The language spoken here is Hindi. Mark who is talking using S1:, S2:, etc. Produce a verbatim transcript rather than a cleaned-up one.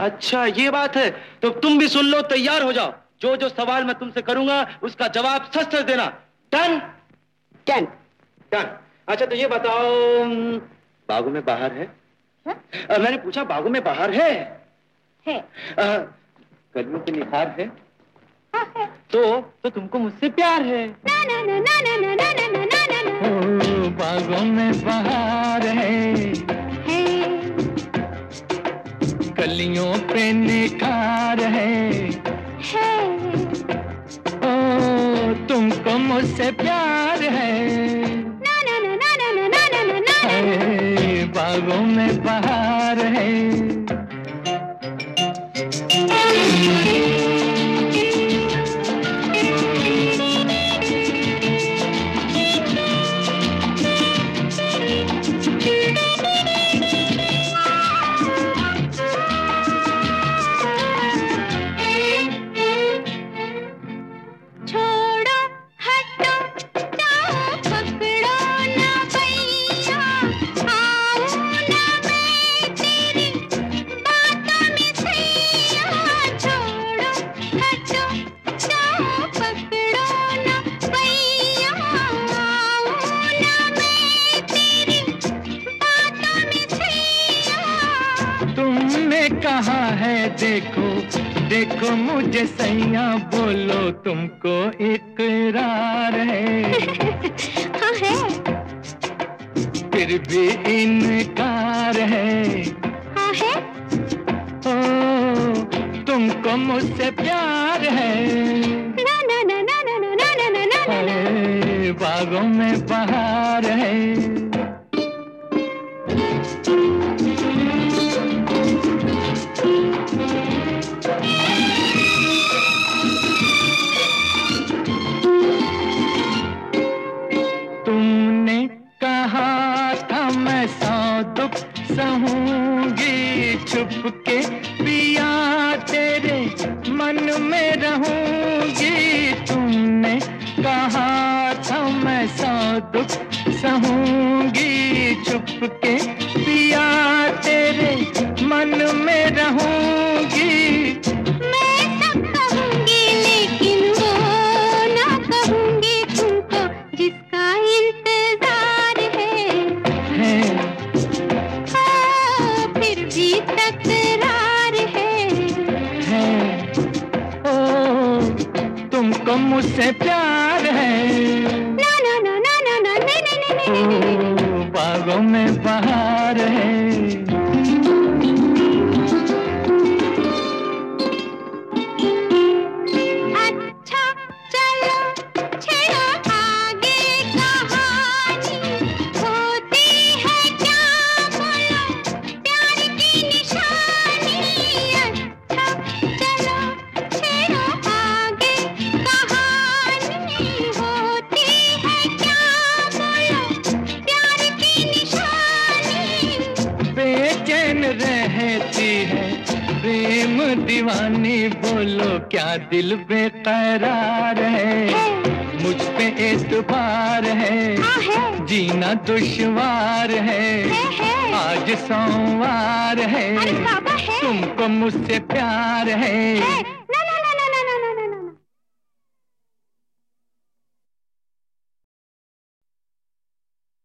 S1: अच्छा ये बात है, तो तुम भी सुन लो, तैयार हो जाओ। जो जो सवाल मैं तुमसे करूंगा उसका जवाब सच सच देना। डन?
S2: डन।
S1: डन। अच्छा तो ये बताओ, बागों में बाहर है?
S2: हा?
S1: आ, मैंने पूछा बागों में बाहर है?
S2: है।
S1: कलियों के निखार है?
S2: हाँ है।
S1: तो तो तुमको मुझसे प्यार है?
S2: ना ना ना ना ना ना ना ना ना ना ना ना।
S1: ओ, बागों में बाहर है,
S2: है।
S1: कलियों पे निखार है,
S2: है।
S1: ओ तुमको मुझसे प्यार है।
S2: ना ना ना ना ना ना ना ना ना ना
S1: है, बागों में बाहर है।
S2: छोड़ो हटो जाओ पकड़ो ना भैया, आऊं ना मैं तेरी बातों में सैया। छोड़ो हटो जाओ पकड़ो ना भैया, आऊं ना मैं तेरी बातों में सैया।
S1: तुमने कहा है देखो देखो मुझे सैया, बोलो तुमको इकरार है।
S2: हाँ है।
S1: फिर भी इनकार है।
S2: हाँ है।
S1: ओ तुमको मुझसे प्यार है।
S2: ना ना ना ना ना ना ना ना ना ना ना।
S1: है, बागों में बाहर है। तुमने कहा था मैं सौ दुख सहूंगी, छुपके पिया तेरे मन में रहूंगी। तुमने कहा था मैं सौ दुख सहूंगी, छुपके पिया तेरे मन में रहूंगी।
S2: मैं सब कहूंगी लेकिन वो ना कहूंगी तुमको जिसका इंतजार है।
S1: है
S2: हाँ, फिर भी तकरार है।
S1: है ओ तुमको मुझसे प्यार है।
S2: ना ना ना ना ना ना नहीं नहीं नहीं नहीं नहीं।
S1: ओ बागों में बाहर है।
S2: अच्छा चलो छेड़ो आगे कहानी, होती है क्या बोलो प्यार की निशानी। अच्छा चलो छेड़ो आगे कहानी, होती है क्या बोलो प्यार की निशानी।
S1: बेचैन रहती है प्रेम दीवानी, बोलो क्या दिल बेकरार है। मुझ पे एतबार है,
S2: हाँ है।
S1: जीना दुश्वार है।
S2: है है।
S1: आज सोमवार है,
S2: अरे बाबा है।
S1: तुमको मुझसे प्यार है।
S2: है।